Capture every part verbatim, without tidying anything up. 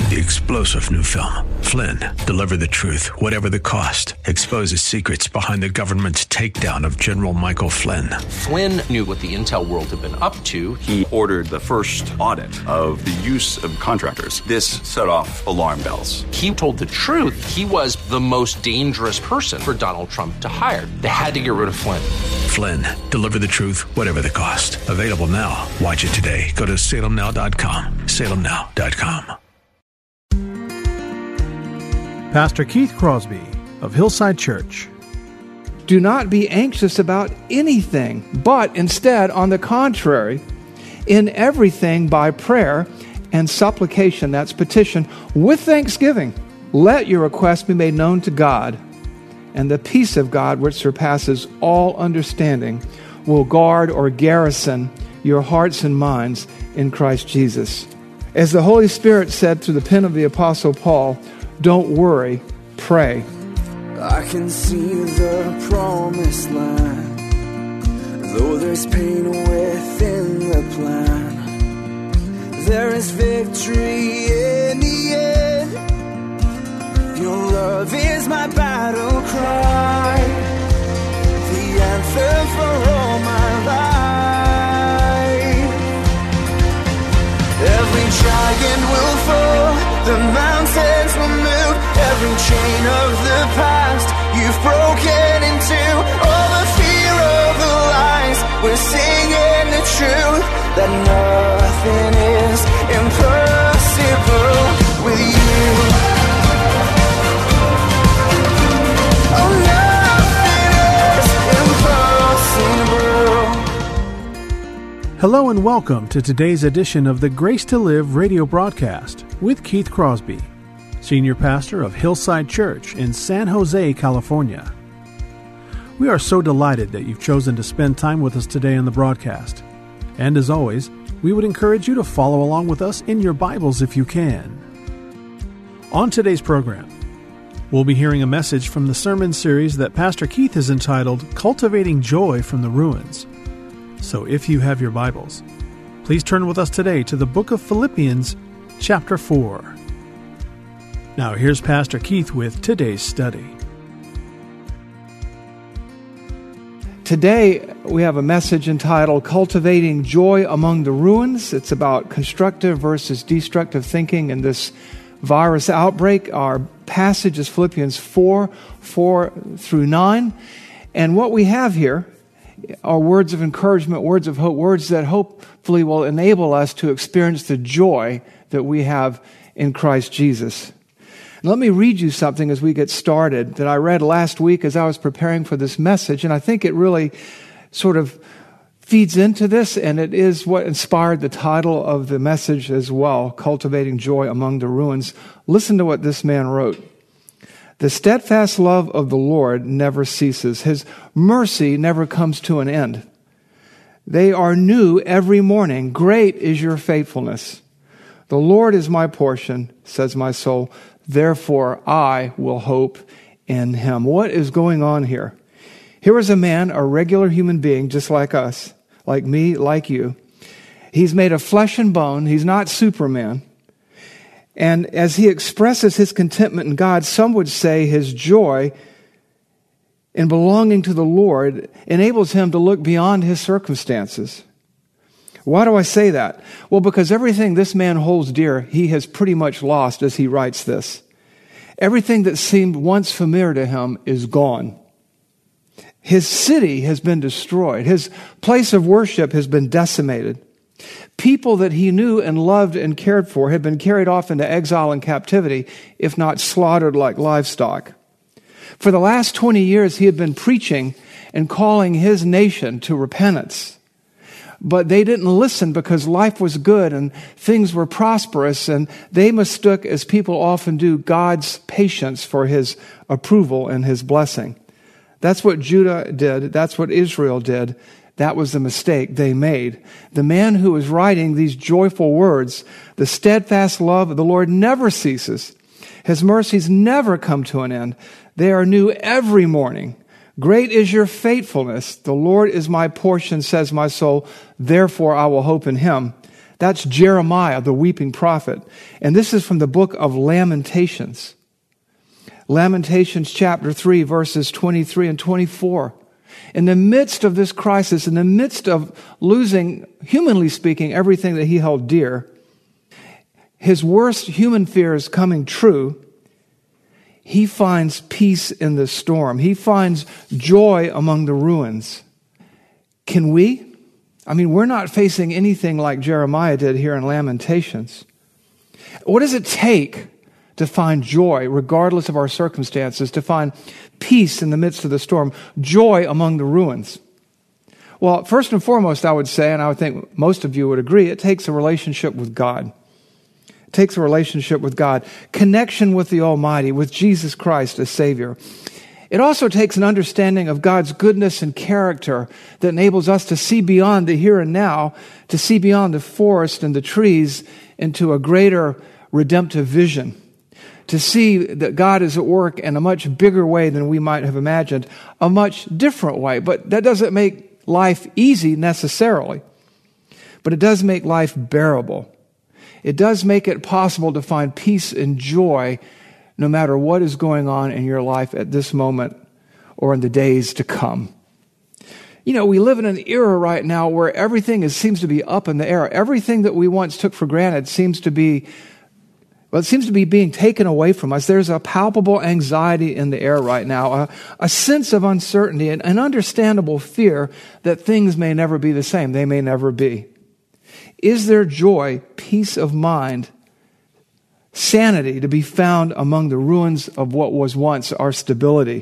the explosive new film, Flynn, Deliver the Truth, Whatever the Cost, exposes secrets behind the government's takedown of General Michael Flynn. Flynn knew what the intel world had been up to. He ordered the first audit of the use of contractors. This set off alarm bells. He told the truth. He was the most dangerous person for Donald Trump to hire. They had to get rid of Flynn. Flynn, Deliver the Truth, Whatever the Cost. Available now. Watch it today. Go to salem now dot com. salem now dot com. Pastor Keith Crosby of Hillside Church. Do not be anxious about anything, but instead, on the contrary, in everything by prayer and supplication, that's petition, with thanksgiving, let your requests be made known to God, and the peace of God, which surpasses all understanding, will guard or garrison your hearts and minds in Christ Jesus. As the Holy Spirit said through the pen of the Apostle Paul, don't worry, pray. I can see the promised land, though there's pain within the plan. There is victory in the end. Your love is my battle cry, the answer for all my life. Every giant will fall, the mountains will move, every chain of the past you've broken into. All the fear of the lies, we're singing the truth, that nothing is impossible with you. Oh, nothing is impossible. Hello and welcome to today's edition of the Grace to Live radio broadcast with Keith Crosby, Senior Pastor of Hillside Church in San Jose, California. We are so delighted that you've chosen to spend time with us today on the broadcast. And as always, we would encourage you to follow along with us in your Bibles if you can. On today's program, we'll be hearing a message from the sermon series that Pastor Keith has entitled Cultivating Joy from the Ruins. So if you have your Bibles, please turn with us today to the book of Philippians, chapter four. Now here's Pastor Keith with today's study. Today we have a message entitled Cultivating Joy Among the Ruins. It's about constructive versus destructive thinking in this virus outbreak. Our passage is Philippians four, four through nine. And what we have here are words of encouragement, words of hope, words that hopefully will enable us to experience the joy that we have in Christ Jesus. And let me read you something as we get started that I read last week as I was preparing for this message, and I think it really sort of feeds into this, and it is what inspired the title of the message as well, Cultivating Joy Among the Ruins. Listen to what this man wrote. The steadfast love of the Lord never ceases. His mercy never comes to an end. They are new every morning. Great is your faithfulness. The Lord is my portion, says my soul. Therefore, I will hope in him. What is going on here? Here is a man, a regular human being, just like us, like me, like you. He's made of flesh and bone. He's not Superman. And as he expresses his contentment in God, some would say his joy in belonging to the Lord enables him to look beyond his circumstances. Why do I say that? Well, because everything this man holds dear, he has pretty much lost as he writes this. Everything that seemed once familiar to him is gone. His city has been destroyed. His place of worship has been decimated. People that he knew and loved and cared for had been carried off into exile and captivity, if not slaughtered like livestock. For the last twenty years, he had been preaching and calling his nation to repentance. But they didn't listen because life was good and things were prosperous, and they mistook, as people often do, God's patience for his approval and his blessing. That's what Judah did. That's what Israel did. That was the mistake they made. The man who is writing these joyful words, the steadfast love of the Lord never ceases. His mercies never come to an end. They are new every morning. Great is your faithfulness. The Lord is my portion, says my soul. Therefore I will hope in him. That's Jeremiah, the weeping prophet. And this is from the book of Lamentations. Lamentations chapter three, verses twenty-three and twenty-four. In the midst of this crisis, in the midst of losing, humanly speaking, everything that he held dear, his worst human fears coming true, he finds peace in the storm. He finds joy among the ruins. Can we? I mean, we're not facing anything like Jeremiah did here in Lamentations. What does it take to find joy, regardless of our circumstances, to find peace in the midst of the storm, joy among the ruins? Well, first and foremost, I would say, and I would think most of you would agree, it takes a relationship with God. It takes a relationship with God, connection with the Almighty, with Jesus Christ as Savior. It also takes an understanding of God's goodness and character that enables us to see beyond the here and now, to see beyond the forest and the trees into a greater redemptive vision, to see that God is at work in a much bigger way than we might have imagined, a much different way. But that doesn't make life easy necessarily, but it does make life bearable. It does make it possible to find peace and joy no matter what is going on in your life at this moment or in the days to come. You know, we live in an era right now where everything is, seems to be up in the air. Everything that we once took for granted seems to be, well, it seems to be being taken away from us. There's a palpable anxiety in the air right now, a, a sense of uncertainty, and an understandable fear that things may never be the same. They may never be. Is there joy, peace of mind, sanity to be found among the ruins of what was once our stability?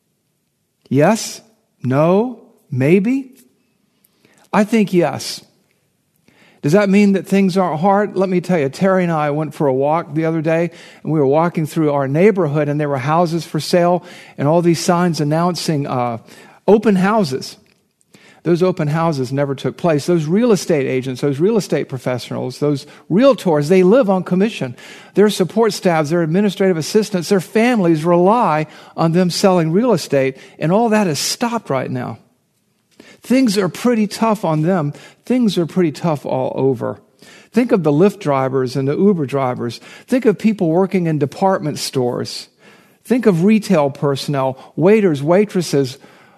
Yes? No? Maybe? I think yes. Does that mean that things aren't hard? Let me tell you, Terry and I went for a walk the other day, and we were walking through our neighborhood, and there were houses for sale, and all these signs announcing uh, open houses. Those open houses never took place. Those real estate agents, those real estate professionals, those realtors, they live on commission. Their support staffs, their administrative assistants, their families rely on them selling real estate, and all that is stopped right now. Things are pretty tough on them. Things are pretty tough all over. Think of the Lyft drivers and the Uber drivers. Think of people working in department stores. Think of retail personnel, waiters, waitresses,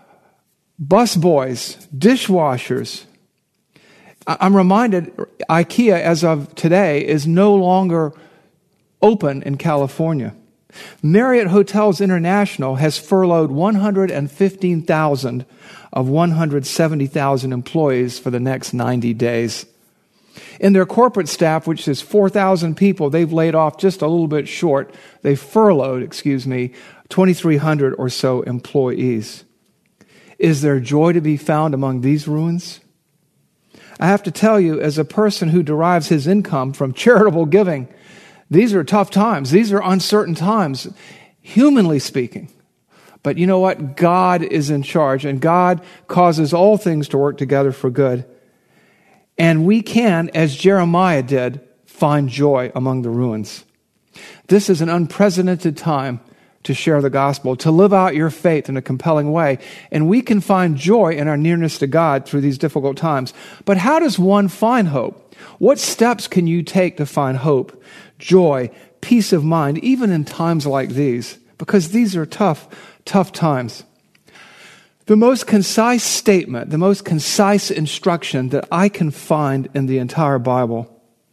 busboys, dishwashers. I'm reminded IKEA, as of today, is no longer open in California. Marriott Hotels International has furloughed one hundred fifteen thousand of one hundred seventy thousand employees for the next ninety days. In their corporate staff, which is four thousand people, they've laid off just a little bit short. They furloughed, excuse me, twenty-three hundred or so employees. Is there joy to be found among these ruins? I have to tell you, as a person who derives his income from charitable giving, these are tough times. These are uncertain times, humanly speaking. But you know what? God is in charge, and God causes all things to work together for good. And we can, as Jeremiah did, find joy among the ruins. This is an unprecedented time to share the gospel, to live out your faith in a compelling way. And we can find joy in our nearness to God through these difficult times. But how does one find hope? What steps can you take to find hope, joy, peace of mind, even in times like these? Because these are tough, tough times. The most concise statement, the most concise instruction that I can find in the entire Bible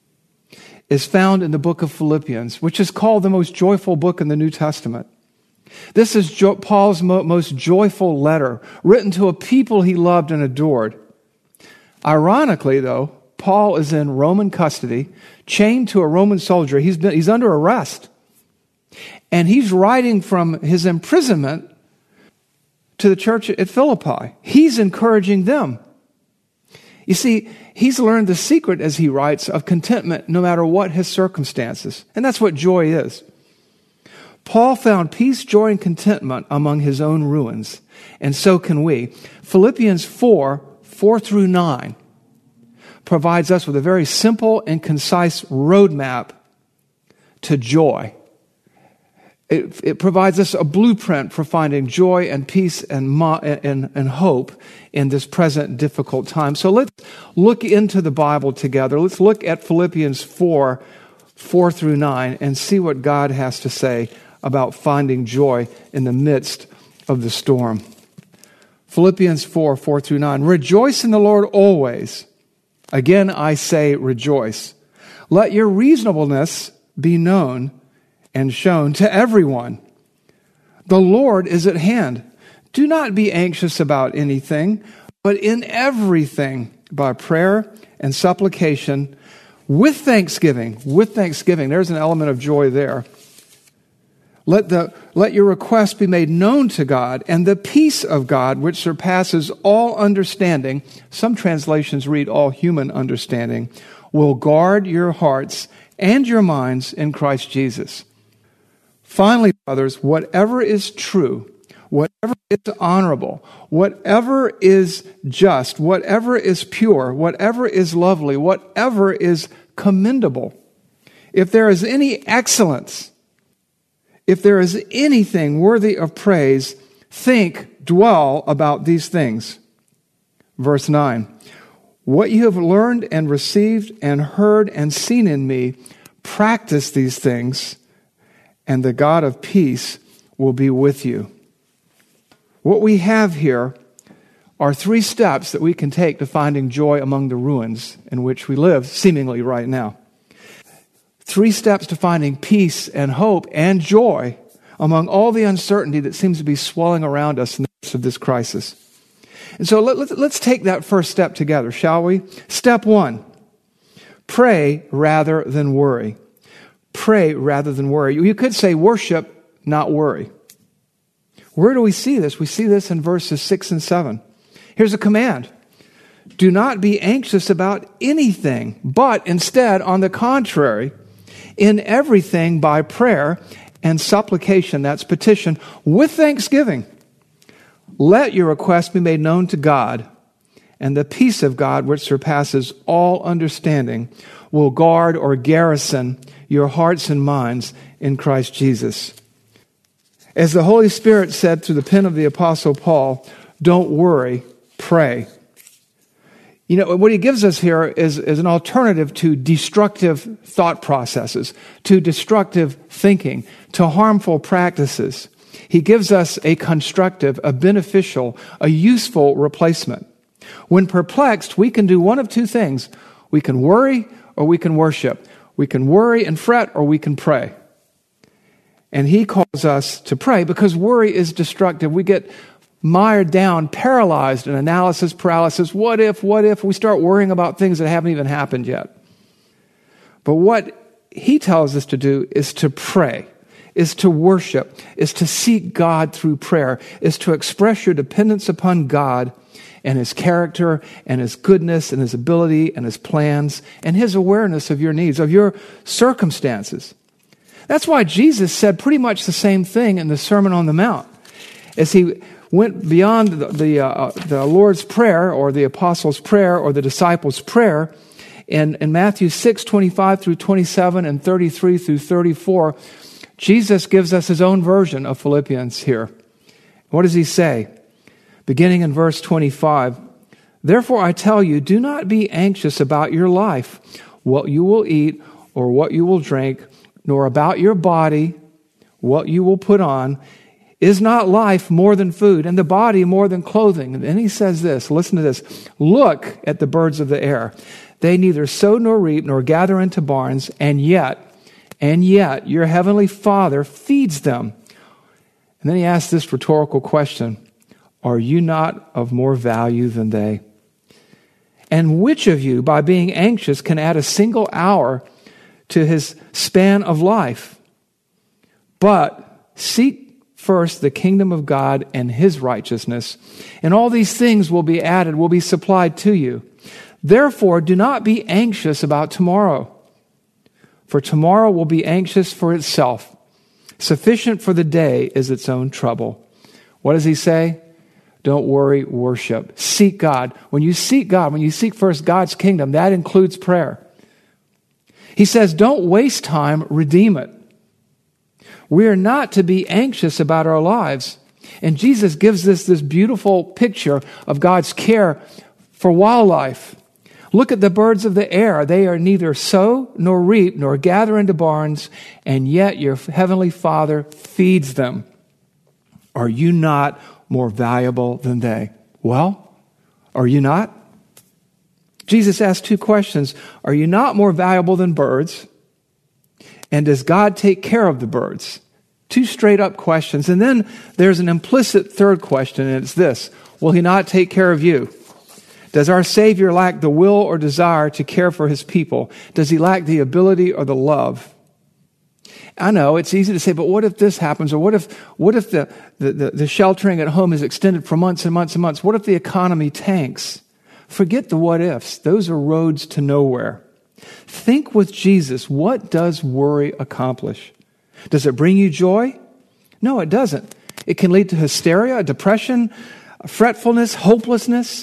is found in the book of Philippians, which is called the most joyful book in the New Testament. This is jo- Paul's mo- most joyful letter, written to a people he loved and adored. Ironically, though, Paul is in Roman custody, chained to a Roman soldier. He's been, he's under arrest. And he's writing from his imprisonment to the church at Philippi. He's encouraging them. You see, he's learned the secret, as he writes, of contentment no matter what his circumstances. And that's what joy is. Paul found peace, joy, and contentment among his own ruins. And so can we. Philippians four, four through nine provides us with a very simple and concise roadmap to joy. It, it provides us a blueprint for finding joy and peace and, mo- and, and hope in this present difficult time. So let's look into the Bible together. Let's look at Philippians four, four through nine, and see what God has to say about finding joy in the midst of the storm. Philippians four, four through nine. Rejoice in the Lord always. Again, I say rejoice. Let your reasonableness be known and shown to everyone. The Lord is at hand. Do not be anxious about anything, but in everything, by prayer and supplication, with thanksgiving, with thanksgiving, there's an element of joy there. Let the let your requests be made known to God, and the peace of God, which surpasses all understanding, some translations read all human understanding, will guard your hearts and your minds in Christ Jesus. Finally, brothers, whatever is true, whatever is honorable, whatever is just, whatever is pure, whatever is lovely, whatever is commendable, if there is any excellence, if there is anything worthy of praise, think, dwell about these things. Verse nine, what you have learned and received and heard and seen in me, practice these things, and the God of peace will be with you. What we have here are three steps that we can take to finding joy among the ruins in which we live, seemingly right now. Three steps to finding peace and hope and joy among all the uncertainty that seems to be swelling around us in the midst of this crisis. And so let, let, let's take that first step together, shall we? Step one, pray rather than worry. Pray rather than worry. You could say worship, not worry. Where do we see this? We see this in verses six and seven. Here's a command. Do not be anxious about anything, but instead, on the contrary, in everything by prayer and supplication, that's petition, with thanksgiving, let your requests be made known to God, and the peace of God, which surpasses all understanding, will guard or garrison your hearts and minds in Christ Jesus. As the Holy Spirit said through the pen of the Apostle Paul, don't worry, pray. You know, what he gives us here is, is an alternative to destructive thought processes, to destructive thinking, to harmful practices. He gives us a constructive, a beneficial, a useful replacement. When perplexed, we can do one of two things. We can worry or we can worship. We can worry and fret or we can pray. And he calls us to pray because worry is destructive. We get mired down, paralyzed in analysis paralysis. What if, what if we start worrying about things that haven't even happened yet? But what he tells us to do is to pray, is to worship, is to seek God through prayer, is to express your dependence upon God and His character and His goodness and His ability and His plans and His awareness of your needs, of your circumstances. That's why Jesus said pretty much the same thing in the Sermon on the Mount. As He went beyond the, the, uh, the Lord's Prayer or the Apostles' Prayer or the Disciples' Prayer, in, in Matthew six, twenty-five through twenty-seven and thirty-three through thirty-four, Jesus gives us His own version of Philippians here. What does He say? Beginning in verse twenty-five, therefore I tell you, do not be anxious about your life, what you will eat or what you will drink, nor about your body, what you will put on. Is not life more than food, and the body more than clothing? And then he says this, listen to this, look at the birds of the air. They neither sow nor reap nor gather into barns, and yet, and yet your heavenly Father feeds them. And then he asks this rhetorical question, are you not of more value than they? And which of you, by being anxious, can add a single hour to his span of life? But seek first the kingdom of God and His righteousness, and all these things will be added, will be supplied to you. Therefore, do not be anxious about tomorrow, for tomorrow will be anxious for itself. Sufficient for the day is its own trouble. What does he say? Don't worry, worship. Seek God. When you seek God, when you seek first God's kingdom, that includes prayer. He says, don't waste time, redeem it. We are not to be anxious about our lives. And Jesus gives us this beautiful picture of God's care for wildlife. Look at the birds of the air. They are neither sow nor reap nor gather into barns, and yet your heavenly Father feeds them. Are you not more valuable than they? Well, are you not? Jesus asked two questions. Are you not more valuable than birds? And does God take care of the birds? Two straight up questions. And then there's an implicit third question, and it's this. Will he not take care of you? Does our Savior lack the will or desire to care for his people? Does he lack the ability or the love? I know it's easy to say, but what if this happens? Or what if what if the, the, the, the sheltering at home is extended for months and months and months? What if the economy tanks? Forget the what ifs. Those are roads to nowhere. Think with Jesus, what does worry accomplish? Does it bring you joy? No, it doesn't. It can lead to hysteria, depression, fretfulness, hopelessness.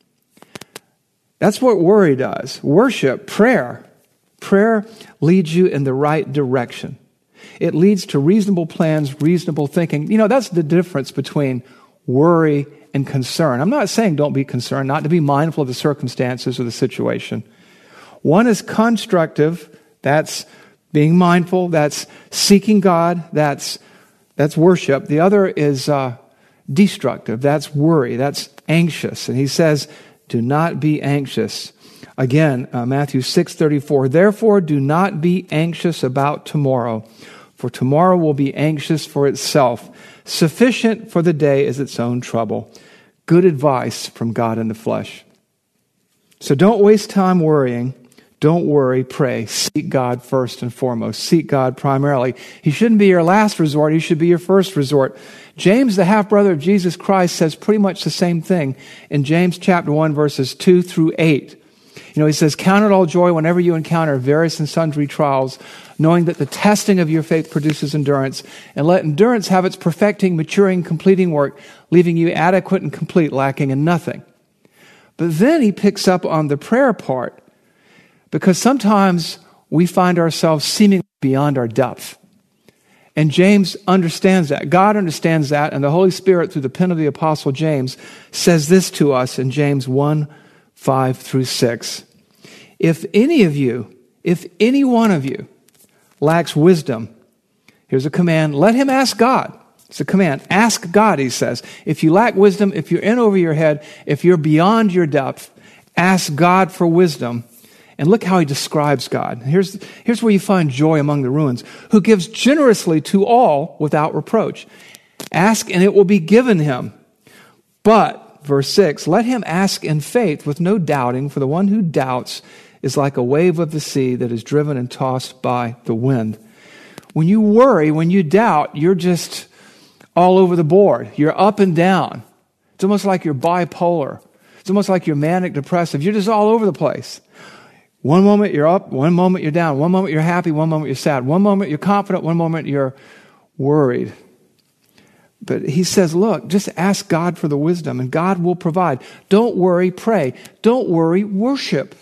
That's what worry does. Worship, prayer. Prayer leads you in the right direction. It leads to reasonable plans, reasonable thinking. You know, that's the difference between worry and concern. I'm not saying don't be concerned, not to be mindful of the circumstances or the situation. One is constructive. That's being mindful. That's seeking God. That's that's worship. The other is uh, destructive. That's worry. That's anxious. And he says, do not be anxious. Again, uh, Matthew six thirty-four. Therefore, do not be anxious about tomorrow, for tomorrow will be anxious for itself. Sufficient for the day is its own trouble. Good advice from God in the flesh. So don't waste time worrying. Don't worry, pray. Seek God first and foremost. Seek God primarily. He shouldn't be your last resort. He should be your first resort. James, the half-brother of Jesus Christ, says pretty much the same thing in James chapter one, verses two through eight. You know, he says, count it all joy whenever you encounter various and sundry trials, knowing that the testing of your faith produces endurance, and let endurance have its perfecting, maturing, completing work, leaving you adequate and complete, lacking in nothing. But then he picks up on the prayer part, because sometimes we find ourselves seemingly beyond our depth. And James understands that. God understands that, and the Holy Spirit, through the pen of the Apostle James, says this to us in James one, five through six. If any of you, if any one of you lacks wisdom, here's a command, let him ask God. It's a command. Ask God, he says. If you lack wisdom, if you're in over your head, if you're beyond your depth, ask God for wisdom. And look how he describes God. Here's, here's where you find joy among the ruins. Who gives generously to all without reproach. Ask and it will be given him. But, verse six, let him ask in faith with no doubting, for the one who doubts is like a wave of the sea that is driven and tossed by the wind. When you worry, when you doubt, you're just all over the board. You're up and down. It's almost like you're bipolar. It's almost like you're manic depressive. You're just all over the place. One moment you're up, one moment you're down, one moment you're happy, one moment you're sad, one moment you're confident, one moment you're worried. But he says, look, just ask God for the wisdom and God will provide. Don't worry, pray. Don't worry, worship.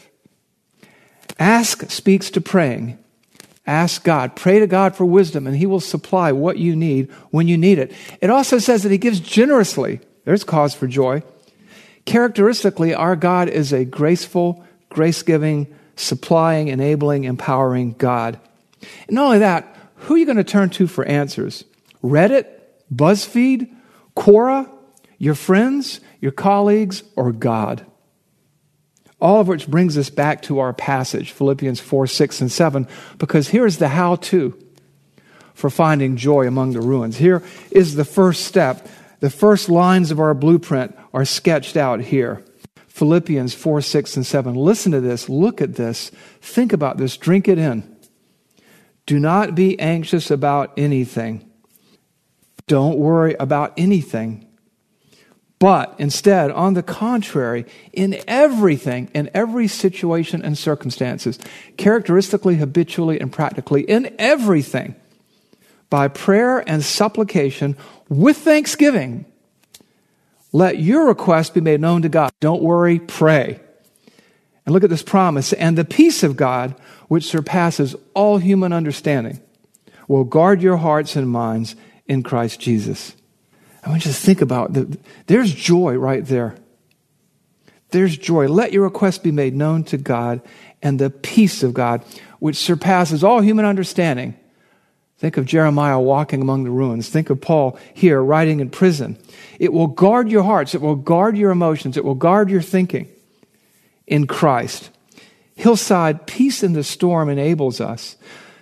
Ask speaks to praying. Ask God. Pray to God for wisdom and he will supply what you need when you need it. It also says that he gives generously. There's cause for joy. Characteristically, our God is a graceful, grace-giving, supplying, enabling, empowering God. And not only that, who are you going to turn to for answers? Reddit, BuzzFeed, Quora, your friends, your colleagues, or God? All of which brings us back to our passage, Philippians four, six, and seven, because here's the how-to for finding joy among the ruins. Here is the first step. The first lines of our blueprint are sketched out here. Philippians four, six, and seven. Listen to this. Look at this. Think about this. Drink it in. Do not be anxious about anything. Don't worry about anything. But instead, on the contrary, in everything, in every situation and circumstances, characteristically, habitually, and practically, in everything, by prayer and supplication, with thanksgiving, let your request be made known to God. Don't worry, pray. And look at this promise. And the peace of God, which surpasses all human understanding, will guard your hearts and minds in Christ Jesus. I want you to think about it. There's joy right there. There's joy. Let your requests be made known to God, and the peace of God, which surpasses all human understanding. Think of Jeremiah walking among the ruins. Think of Paul here writing in prison. It will guard your hearts. It will guard your emotions. It will guard your thinking in Christ. Hillside, peace in the storm enables us,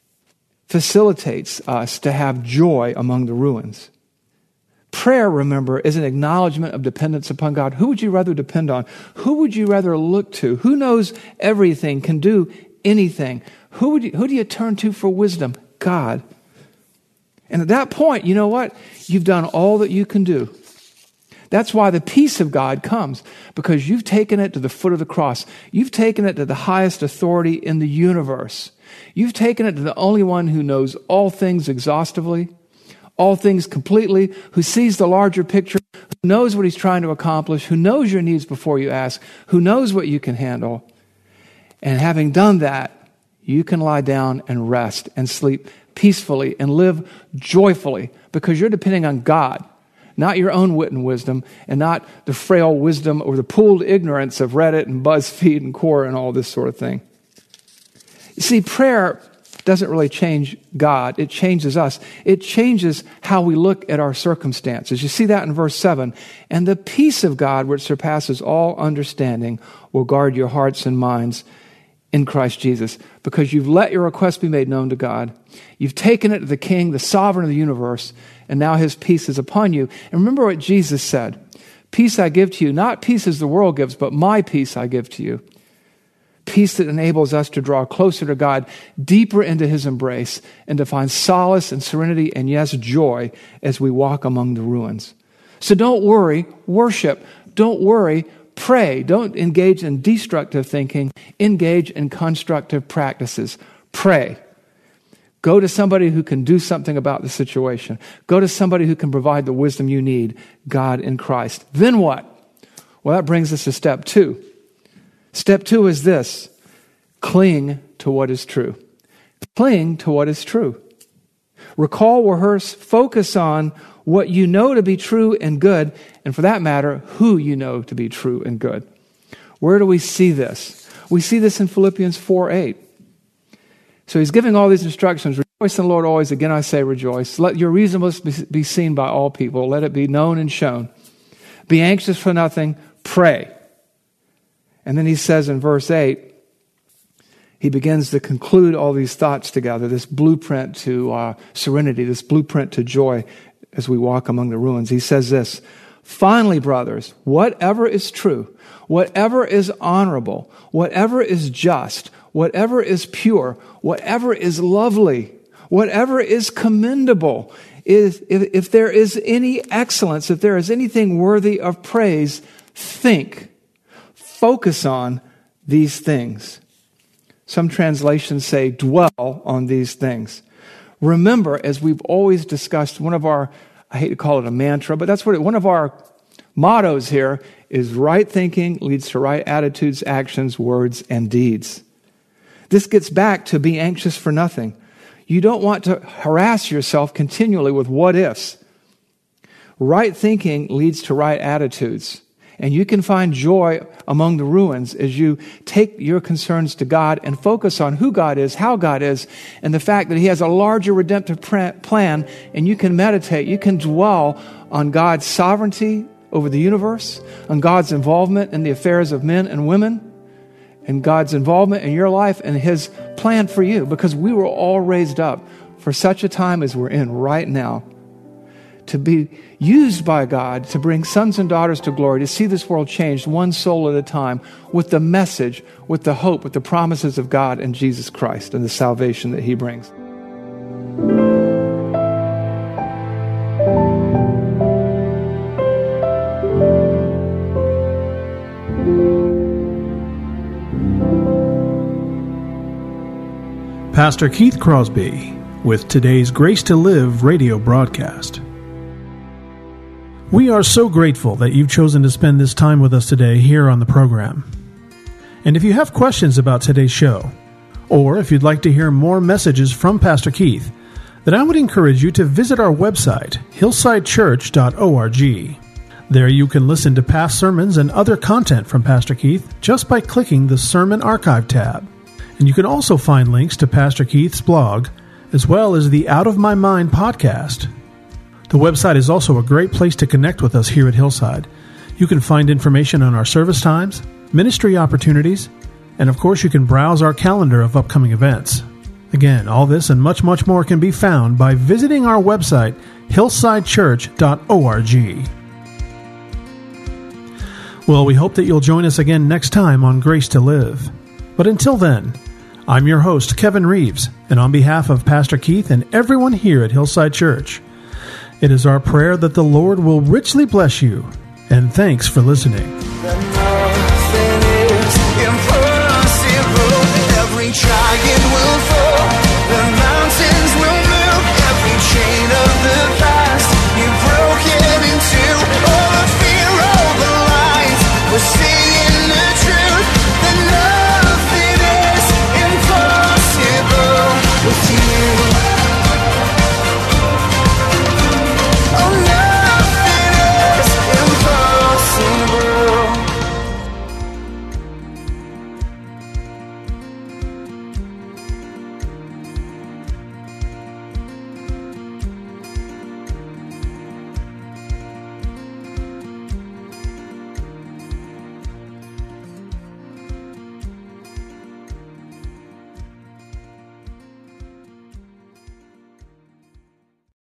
facilitates us to have joy among the ruins. Prayer, remember, is an acknowledgement of dependence upon God. Who would you rather depend on? Who would you rather look to? Who knows everything, can do anything? Who would you, who do you turn to for wisdom? God. And at that point, you know what? You've done all that you can do. That's why the peace of God comes, because you've taken it to the foot of the cross. You've taken it to the highest authority in the universe. You've taken it to the only one who knows all things exhaustively, all things completely, who sees the larger picture, who knows what he's trying to accomplish, who knows your needs before you ask, who knows what you can handle. And having done that, you can lie down and rest and sleep peacefully and live joyfully, because you're depending on God, not your own wit and wisdom, and not the frail wisdom or the pooled ignorance of Reddit and BuzzFeed and Quora and all this sort of thing. You see, prayer doesn't really change God. It changes us. It changes how we look at our circumstances. You see that in verse seven. And the peace of God, which surpasses all understanding, will guard your hearts and minds in Christ Jesus, because you've let your request be made known to God. You've taken it to the King, the sovereign of the universe, and now his peace is upon you. And remember what Jesus said, peace I give to you, not peace as the world gives, but my peace I give to you. Peace that enables us to draw closer to God, deeper into his embrace, and to find solace and serenity and, yes, joy as we walk among the ruins. So don't worry, worship. Don't worry, pray. Don't engage in destructive thinking. Engage in constructive practices. Pray. Go to somebody who can do something about the situation. Go to somebody who can provide the wisdom you need, God in Christ. Then what? Well, that brings us to step two. Step two is this: cling to what is true. Cling to what is true. Recall, rehearse, focus on what you know to be true and good, and for that matter, who you know to be true and good. Where do we see this? We see this in Philippians four eight. So he's giving all these instructions. Rejoice in the Lord always. Again, I say rejoice. Let your reasonableness be seen by all people. Let it be known and shown. Be anxious for nothing. Pray. And then he says in verse eight, he begins to conclude all these thoughts together, this blueprint to uh, serenity, this blueprint to joy as we walk among the ruins. He says this: finally, brothers, whatever is true, whatever is honorable, whatever is just, whatever is pure, whatever is lovely, whatever is commendable, is, if, if there is any excellence, if there is anything worthy of praise, think. Focus on these things. Some translations say dwell on these things. Remember, as we've always discussed, one of our, I hate to call it a mantra, but that's what it, one of our mottos here is right thinking leads to right attitudes, actions, words, and deeds. This gets back to be anxious for nothing. You don't want to harass yourself continually with what ifs. Right thinking leads to right attitudes. And you can find joy among the ruins as you take your concerns to God and focus on who God is, how God is, and the fact that he has a larger redemptive plan, and you can meditate, you can dwell on God's sovereignty over the universe, on God's involvement in the affairs of men and women, and God's involvement in your life and his plan for you, because we were all raised up for such a time as we're in right now, to be used by God to bring sons and daughters to glory, to see this world changed one soul at a time with the message, with the hope, with the promises of God and Jesus Christ and the salvation that he brings. Pastor Keith Crosby with today's Grace to Live radio broadcast. We are so grateful that you've chosen to spend this time with us today here on the program. And if you have questions about today's show, or if you'd like to hear more messages from Pastor Keith, then I would encourage you to visit our website, hillside church dot org. There you can listen to past sermons and other content from Pastor Keith just by clicking the Sermon Archive tab. And you can also find links to Pastor Keith's blog, as well as the Out of My Mind podcast. The website is also a great place to connect with us here at Hillside. You can find information on our service times, ministry opportunities, and of course you can browse our calendar of upcoming events. Again, all this and much, much more can be found by visiting our website, hillside church dot org. Well, we hope that you'll join us again next time on Grace to Live. But until then, I'm your host, Kevin Reeves, and on behalf of Pastor Keith and everyone here at Hillside Church, it is our prayer that the Lord will richly bless you, and thanks for listening.